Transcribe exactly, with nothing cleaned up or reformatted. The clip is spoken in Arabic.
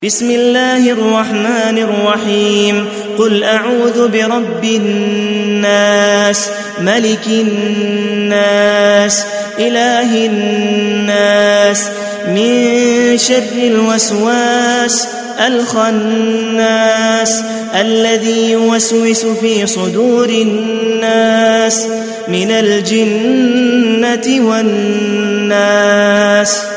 بسم الله الرحمن الرحيم قل أعوذ برب الناس ملك الناس إله الناس من شر الوسواس الخناس الذي يوسوس في صدور الناس من الجنة والناس.